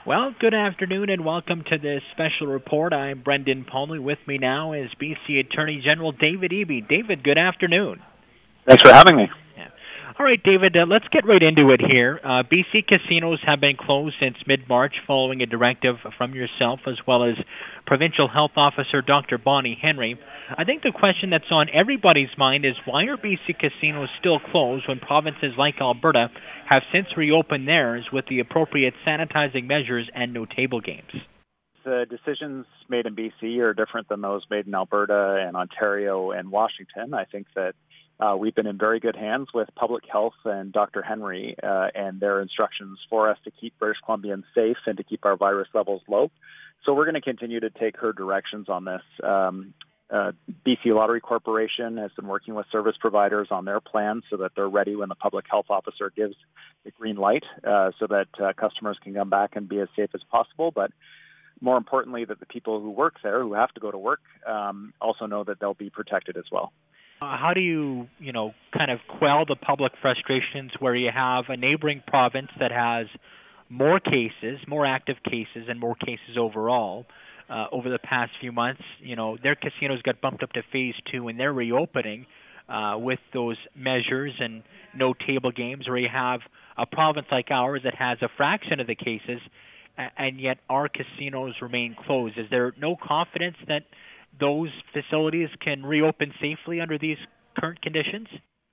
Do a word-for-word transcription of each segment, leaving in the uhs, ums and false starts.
Well, good afternoon and welcome to this special report. I'm Brendan Palmer. With me now is B C Attorney General David Eby. David, good afternoon. Thanks for having me. Yeah. All right, David, uh, let's get right into it here. Uh, B C casinos have been closed since mid-March following a directive from yourself as well as Provincial Health Officer Doctor Bonnie Henry. I think the question that's on everybody's mind is why are B C casinos still closed when provinces like Alberta have since reopened theirs with the appropriate sanitizing measures and no table games? The decisions made in B C are different than those made in Alberta and Ontario and Washington. I think that uh, we've been in very good hands with public health and Doctor Henry uh, and their instructions for us to keep British Columbians safe and to keep our virus levels low. So we're going to continue to take her directions on this. Um, uh, B C Lottery Corporation has been working with service providers on their plans so that they're ready when the public health officer gives the green light uh, so that uh, customers can come back and be as safe as possible. But more importantly, that the people who work there, who have to go to work, um, also know that they'll be protected as well. Uh, how do you, you know, kind of quell the public frustrations where you have a neighboring province that has more cases, more active cases, and more cases overall uh, over the past few months? You know, their casinos got bumped up to phase two, and they're reopening uh, with those measures and no table games. Where you have a province like ours that has a fraction of the cases, and yet our casinos remain closed. Is there no confidence that those facilities can reopen safely under these current conditions?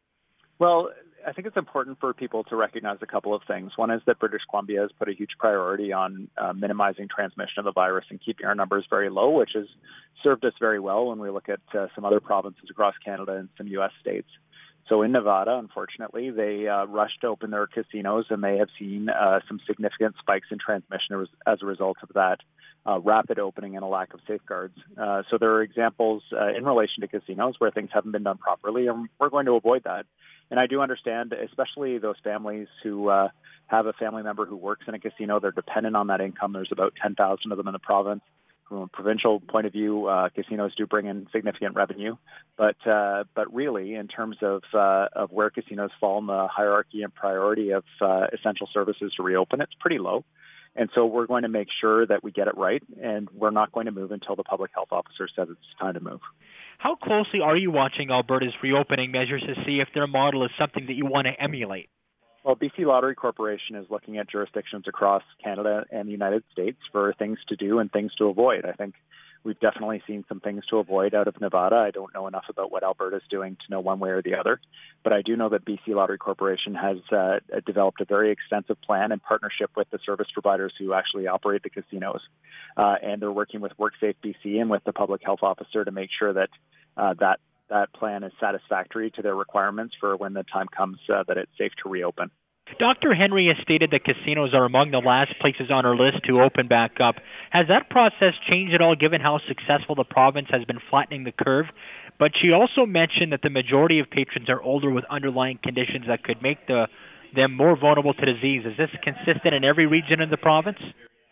Well, I think it's important for people to recognize a couple of things. One is that British Columbia has put a huge priority on uh, minimizing transmission of the virus and keeping our numbers very low, which has served us very well when we look at uh, some other provinces across Canada and some U S states. So in Nevada, unfortunately, they uh, rushed to open their casinos, and they have seen uh, some significant spikes in transmission as a result of that uh, rapid opening and a lack of safeguards. Uh, so there are examples uh, in relation to casinos where things haven't been done properly, and we're going to avoid that. And I do understand, especially those families who uh, have a family member who works in a casino, they're dependent on that income. There's about ten thousand of them in the province. From a provincial point of view, uh, casinos do bring in significant revenue, but uh, but really, in terms of uh, of where casinos fall in the hierarchy and priority of uh, essential services to reopen, it's pretty low. And so we're going to make sure that we get it right, and we're not going to move until the public health officer says it's time to move. How closely are you watching Alberta's reopening measures to see if their model is something that you want to emulate? Well, B C Lottery Corporation is looking at jurisdictions across Canada and the United States for things to do and things to avoid. I think we've definitely seen some things to avoid out of Nevada. I don't know enough about what Alberta is doing to know one way or the other, but I do know that B C Lottery Corporation has uh, developed a very extensive plan in partnership with the service providers who actually operate the casinos, uh, and they're working with WorkSafe B C and with the public health officer to make sure that uh, that that plan is satisfactory to their requirements for when the time comes uh, that it's safe to reopen. Doctor Henry has stated that casinos are among the last places on her list to open back up. Has that process changed at all given how successful the province has been flattening the curve? But she also mentioned that the majority of patrons are older with underlying conditions that could make the, them more vulnerable to disease. Is this consistent in every region in the province?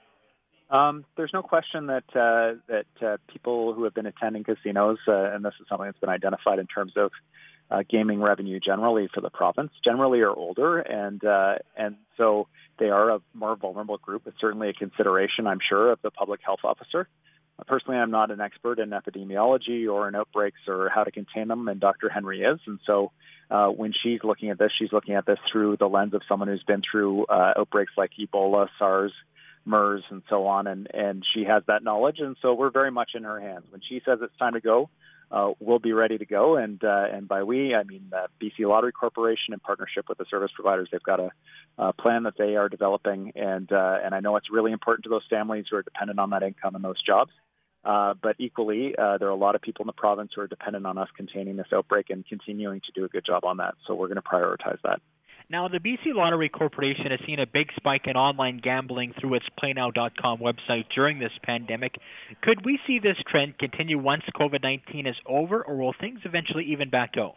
Um, there's no question that uh, that uh, people who have been attending casinos, uh, and this is something that's been identified in terms of uh, gaming revenue generally for the province, generally are older, and uh, and so they are a more vulnerable group. It's certainly a consideration, I'm sure, of the public health officer. Uh, personally, I'm not an expert in epidemiology or in outbreaks or how to contain them, and Doctor Henry is, and so uh, when she's looking at this, she's looking at this through the lens of someone who's been through uh, outbreaks like Ebola, SARS, MERS, and so on, and, and she has that knowledge, and so we're very much in her hands. When she says it's time to go, uh, we'll be ready to go, and uh, and by we, I mean uh, B C Lottery Corporation in partnership with the service providers. They've got a, a plan that they are developing, and uh, and I know it's really important to those families who are dependent on that income and those jobs. Uh, but equally, uh, there are a lot of people in the province who are dependent on us containing this outbreak and continuing to do a good job on that, so we're going to prioritize that. Now, the B C Lottery Corporation has seen a big spike in online gambling through its play now dot com website during this pandemic. Could we see this trend continue once COVID nineteen is over, or will things eventually even back out?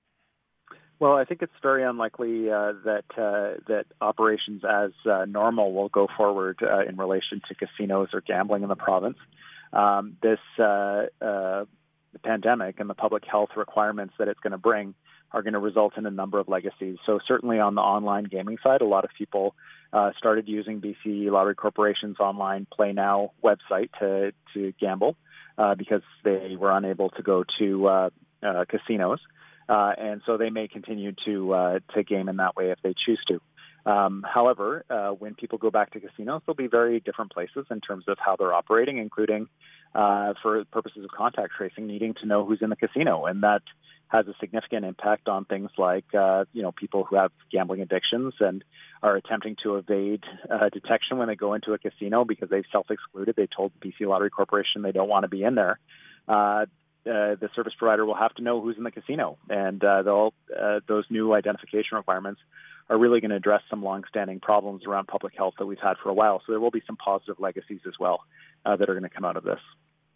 Well, I think it's very unlikely uh, that uh, that operations as uh, normal will go forward uh, in relation to casinos or gambling in the province. Um, this uh, uh, pandemic and the public health requirements that it's going to bring are going to result in a number of legacies. So certainly on the online gaming side, a lot of people uh, started using B C Lottery Corporation's online Play Now website to, to gamble uh, because they were unable to go to uh, uh, casinos. Uh, and so they may continue to uh, to game in that way if they choose to. Um, however, uh, when people go back to casinos, they'll be very different places in terms of how they're operating, including uh, for purposes of contact tracing, needing to know who's in the casino. And that has a significant impact on things like, uh, you know, people who have gambling addictions and are attempting to evade uh, detection when they go into a casino because they've self-excluded. They told B C Lottery Corporation they don't want to be in there. Uh, Uh, the service provider will have to know who's in the casino, and uh, they'll, uh, those new identification requirements are really going to address some long-standing problems around public health that we've had for a while. So there will be some positive legacies as well uh, that are going to come out of this.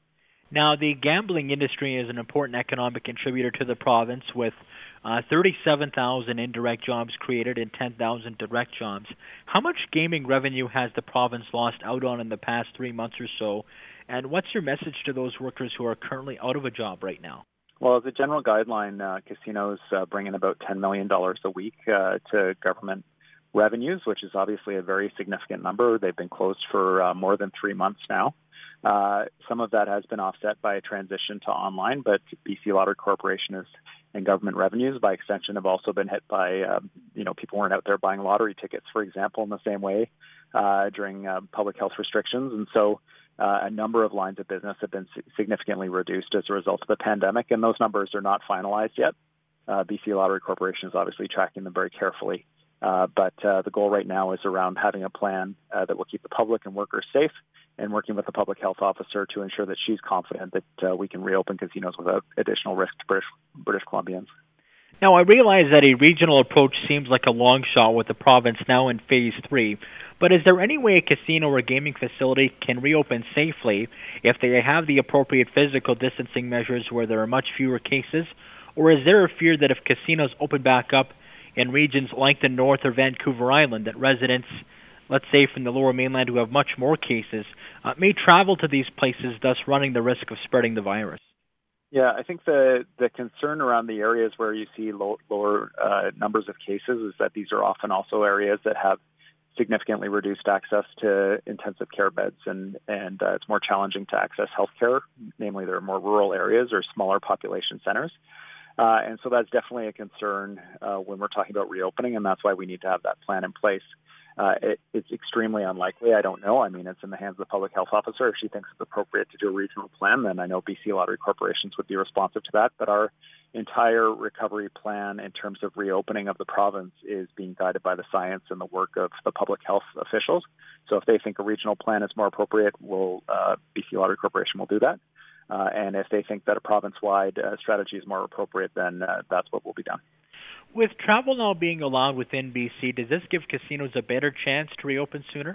Now, the gambling industry is an important economic contributor to the province, with uh, thirty-seven thousand indirect jobs created and ten thousand direct jobs. How much gaming revenue has the province lost out on in the past three months or so? And what's your message to those workers who are currently out of a job right now? Well, as a general guideline, uh, casinos uh, bring in about ten million dollars a week uh, to government revenues, which is obviously a very significant number. They've been closed for uh, more than three months now. Uh, some of that has been offset by a transition to online, but B C Lottery Corporation is, and government revenues, by extension, have also been hit by, uh, you know, people weren't out there buying lottery tickets, for example, in the same way uh, during uh, public health restrictions. And so Uh, a number of lines of business have been significantly reduced as a result of the pandemic, and those numbers are not finalized yet. Uh, B C Lottery Corporation is obviously tracking them very carefully. Uh, but uh, the goal right now is around having a plan uh, that will keep the public and workers safe, and working with the public health officer to ensure that she's confident that uh, we can reopen casinos without additional risk to British, British Columbians. Now, I realize that a regional approach seems like a long shot with the province now in phase three, but is there any way a casino or gaming facility can reopen safely if they have the appropriate physical distancing measures where there are much fewer cases? Or is there a fear that if casinos open back up in regions like the North or Vancouver Island, that residents, let's say from the Lower Mainland who have much more cases, uh, may travel to these places, thus running the risk of spreading the virus? Yeah, I think the the concern around the areas where you see low, lower uh, numbers of cases is that these are often also areas that have significantly reduced access to intensive care beds, and and uh, it's more challenging to access healthcare. Namely, there are more rural areas or smaller population centers, uh, and so that's definitely a concern uh, when we're talking about reopening, and that's why we need to have that plan in place. Uh, it, it's extremely unlikely. I don't know. I mean, it's in the hands of the public health officer. If she thinks it's appropriate to do a regional plan, then I know B C Lottery Corporations would be responsive to that. But our entire recovery plan in terms of reopening of the province is being guided by the science and the work of the public health officials. So if they think a regional plan is more appropriate, we'll, uh, B C Lottery Corporation will do that. Uh, and if they think that a province-wide uh, strategy is more appropriate, then uh, that's what will be done. With travel now being allowed within B C, does this give casinos a better chance to reopen sooner?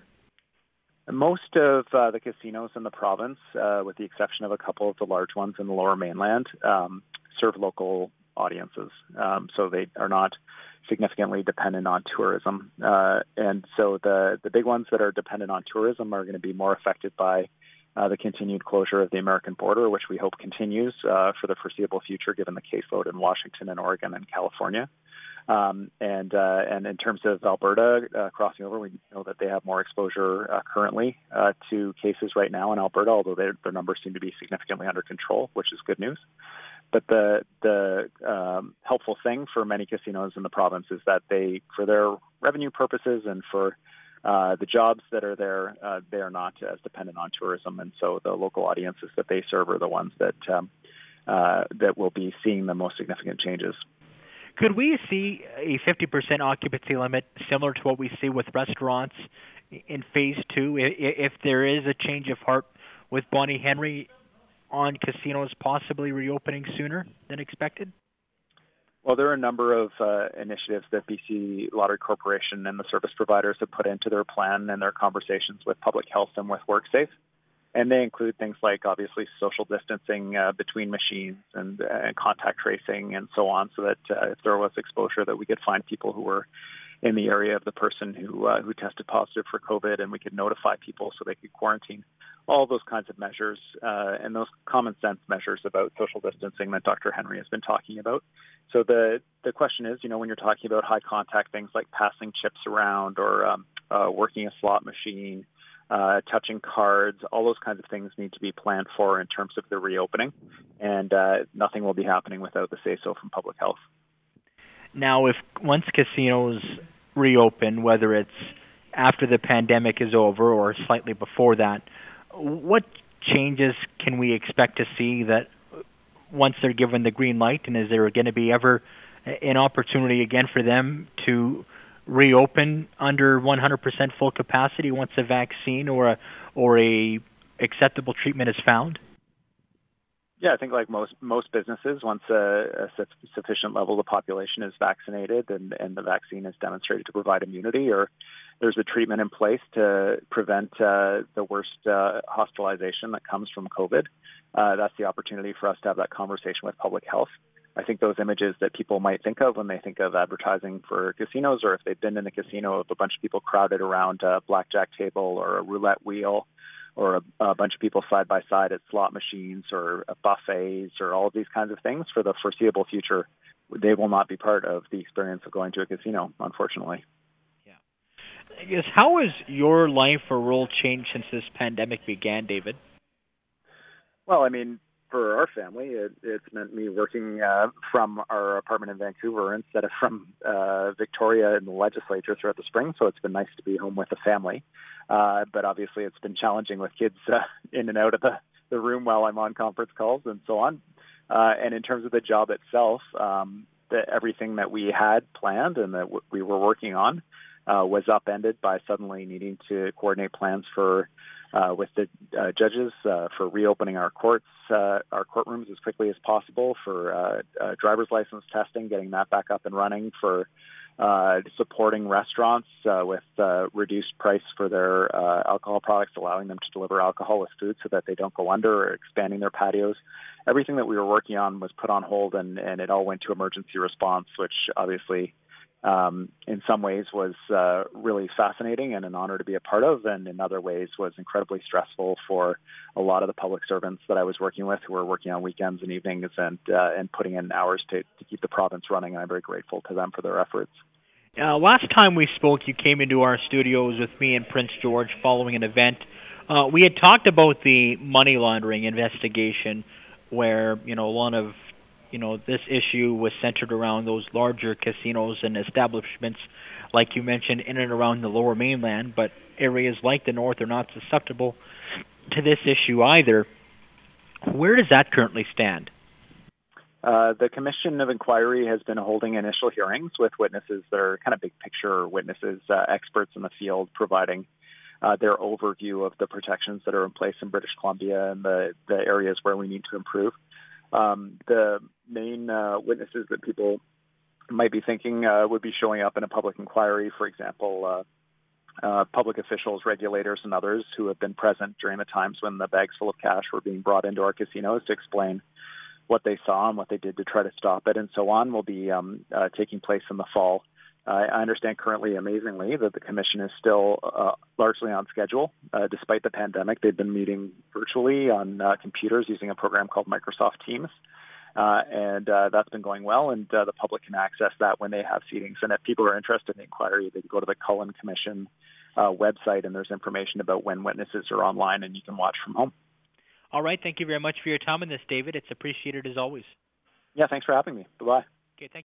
Most of uh, the casinos in the province, uh, with the exception of a couple of the large ones in the Lower Mainland, um, serve local audiences. Um, so they are not significantly dependent on tourism. Uh, and so the, the big ones that are dependent on tourism are going to be more affected by uh, the continued closure of the American border, which we hope continues uh, for the foreseeable future, given the caseload in Washington and Oregon and California. Um, and uh, and in terms of Alberta uh, crossing over, we know that they have more exposure uh, currently uh, to cases right now in Alberta, although their numbers seem to be significantly under control, which is good news. But the the um, helpful thing for many casinos in the province is that they, for their revenue purposes and for uh, the jobs that are there, uh, they are not as dependent on tourism, and so the local audiences that they serve are the ones that um, uh, that will be seeing the most significant changes. Could we see a fifty percent occupancy limit similar to what we see with restaurants in phase two if there is a change of heart with Bonnie Henry on casinos possibly reopening sooner than expected? Well, there are a number of uh, initiatives that B C Lottery Corporation and the service providers have put into their plan and their conversations with public health and with WorkSafe. And they include things like, obviously, social distancing uh, between machines and, uh, contact tracing and so on, so that uh, if there was exposure, that we could find people who were in the area of the person who uh, who tested positive for COVID, and we could notify people so they could quarantine. All those kinds of measures uh, and those common sense measures about social distancing that Doctor Henry has been talking about. So the the question is, you know, when you're talking about high contact things like passing chips around or um, uh, working a slot machine, uh, touching cards, all those kinds of things need to be planned for in terms of the reopening, and uh, nothing will be happening without the say-so from public health. Now, if once casinos reopen, whether it's after the pandemic is over or slightly before that, what changes can we expect to see that once they're given the green light, and is there going to be ever an opportunity again for them to reopen under one hundred percent full capacity once a vaccine or a or a acceptable treatment is found? Yeah, I think like most most businesses, once a, a sufficient level of the population is vaccinated and, and the vaccine is demonstrated to provide immunity, or there's a treatment in place to prevent uh, the worst uh, hospitalization that comes from COVID, uh, that's the opportunity for us to have that conversation with public health. I think those images that people might think of when they think of advertising for casinos, or if they've been in a casino with a bunch of people crowded around a blackjack table or a roulette wheel, or a, a bunch of people side by side at slot machines or buffets or all of these kinds of things, for the foreseeable future, they will not be part of the experience of going to a casino, unfortunately. Yeah. I guess, how has your life or role changed since this pandemic began, David? Well, I mean, for our family, it, it's meant me working uh, from our apartment in Vancouver instead of from uh, Victoria in the legislature throughout the spring. So it's been nice to be home with the family. Uh, but obviously, it's been challenging with kids uh, in and out of the, the room while I'm on conference calls and so on. Uh, and in terms of the job itself, um, the, everything that we had planned and that w- we were working on uh, was upended by suddenly needing to coordinate plans for Uh, with the uh, judges uh, for reopening our courts, uh, our courtrooms as quickly as possible, for uh, uh, driver's license testing, getting that back up and running, for uh, supporting restaurants uh, with uh, reduced price for their uh, alcohol products, allowing them to deliver alcohol with food so that they don't go under, or expanding their patios. Everything that we were working on was put on hold, and, and it all went to emergency response, which obviously Um, in some ways was uh, really fascinating and an honor to be a part of, and in other ways was incredibly stressful for a lot of the public servants that I was working with, who were working on weekends and evenings and uh, and putting in hours to, to keep the province running. And I'm very grateful to them for their efforts. Uh, last time we spoke, you came into our studios with me and Prince George following an event. Uh, we had talked about the money laundering investigation, where you know a lot of You know, this issue was centered around those larger casinos and establishments, like you mentioned, in and around the Lower Mainland, but areas like the North are not susceptible to this issue either. Where does that currently stand? Uh, the Commission of Inquiry has been holding initial hearings with witnesses that are kind of big picture witnesses, uh, experts in the field, providing uh, their overview of the protections that are in place in British Columbia and the, the areas where we need to improve. Um, the main uh, witnesses that people might be thinking uh, would be showing up in a public inquiry, for example, uh, uh, public officials, regulators, and others who have been present during the times when the bags full of cash were being brought into our casinos to explain what they saw and what they did to try to stop it, and so on, will be um, uh, taking place in the fall. Uh, I understand currently, amazingly, that the Commission is still uh, largely on schedule. Uh, despite the pandemic, they've been meeting virtually on uh, computers using a program called Microsoft Teams. Uh, and uh, that's been going well, and uh, the public can access that when they have seatings. And if people are interested in the inquiry, they can go to the Cullen Commission uh, website, and there's information about when witnesses are online, and you can watch from home. All right. Thank you very much for your time on this, David. It's appreciated as always. Yeah, thanks for having me. Bye-bye. Okay, thank you.